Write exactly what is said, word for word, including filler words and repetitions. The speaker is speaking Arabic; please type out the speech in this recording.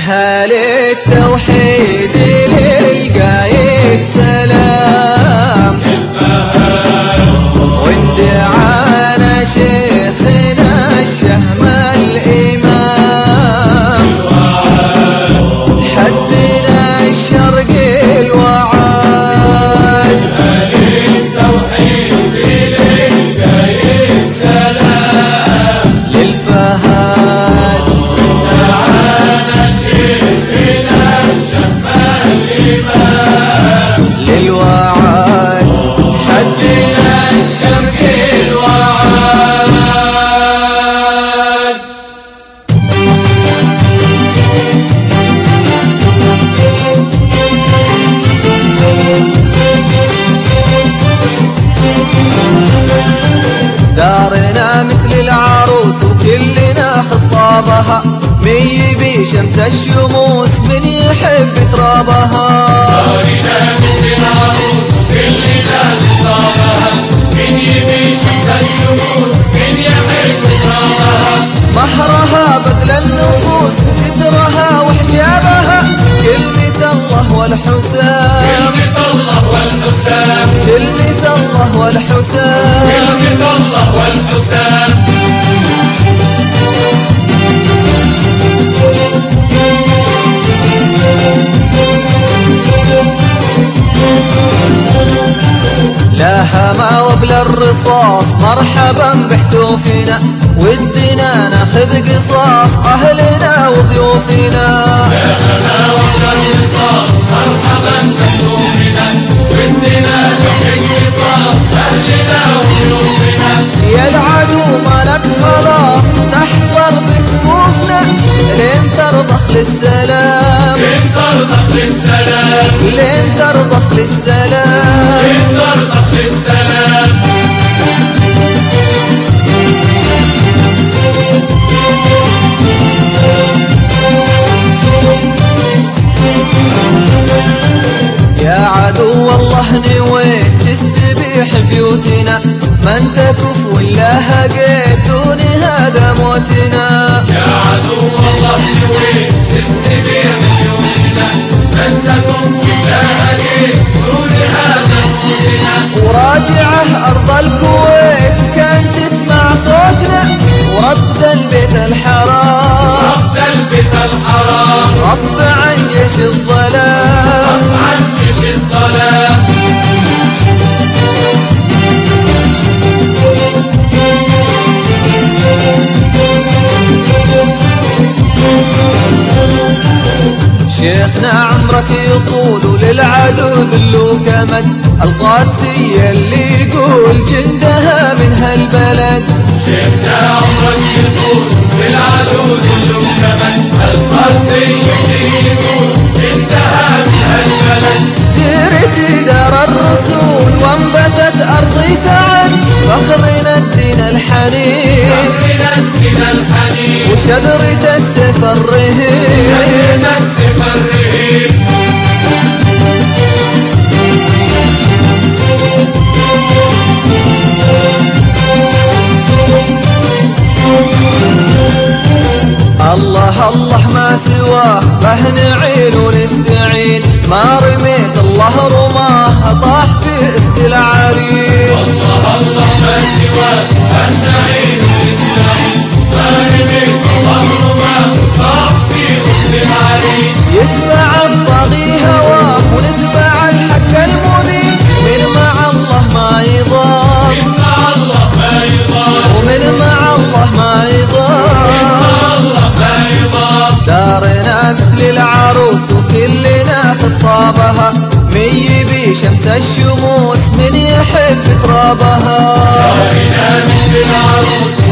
منها للتوحيد للقايد سلام واندعانا شيخنا الشهم الإمام حدنا الشرق الوعاد للتوحيد للقايد سلام للفهد واندعانا شيخنا الشهم الإمام للوعاد حدنا الشرق الوعاد. دارنا مثل العروس وكلنا خطابها من يبي شمس الشموس من يحب ترابها. دارنا مثل العروس وكلنا خطابها من يبي شمس الشموس من يحب ترابها. مهرها بذل النفوس سترها وحجابها كلمة الله والحسام كلمة الله والحسام كلمة الله والحسام كلمة الله والحسام. لا هما وبل الرصاص مرحبا بحتوفنا ودنا ناخذ قصاص أهلنا وضيوفنا. لا هما وبل الرصاص مرحبا بحتوفنا ودنا ناخذ قصاص أهلنا وضيوفنا. يا العدو مالك خلاص تحضر بكفوفنا لين ترضخ للسلام لين ترضخ للسلام لين ترضخ للسلام لين ترضخ للسلام. يا عدو الله نويت تستبيح بيوتنا من تكف ولا هقيت دون هذا موتنا. يا عدو الله نويت تستبيح بيوتنا من تكف ولا هقيت دون هذا موتنا. وراجعه أرض الكويت كان تسمع صوتنا ورد البيت الحرام رد البيت الحرام غصب عن جيش الظلام غصب عن جيش الظلام. شيخنا عمرك يطول وللعدو ذلو كمد القادسية اللي يقول جندها من هالبلد. شيخنا عمرك يطول وللعدو ذلو كمد القادسية اللي يقول جندها من هالبلد. ديرت دار الرسول وانبتت أرضي سعد فخرنا الدين الحنين فخرنا الدين الحنين وشذرة السيف الرهيب شذرة السيف الرهيب. الله الله ما سواه به نعين ونستعين ما رميت الله رماه طاح في اسد العرين. الله الله ما سواه به نعين ونستعين ما رميت الله رماه طاح في اسد العرين. يتبع الطاغي هواه ونتبع الحق المبين من مع الله ما يضام من مع الله ما يضام ومن مع الله ما يضام من مع الله ما يضام. دارنا مثل العروس وكلنا خطابها من يبي شمس الشموس من يحب ترابها. دارنا مثل العروس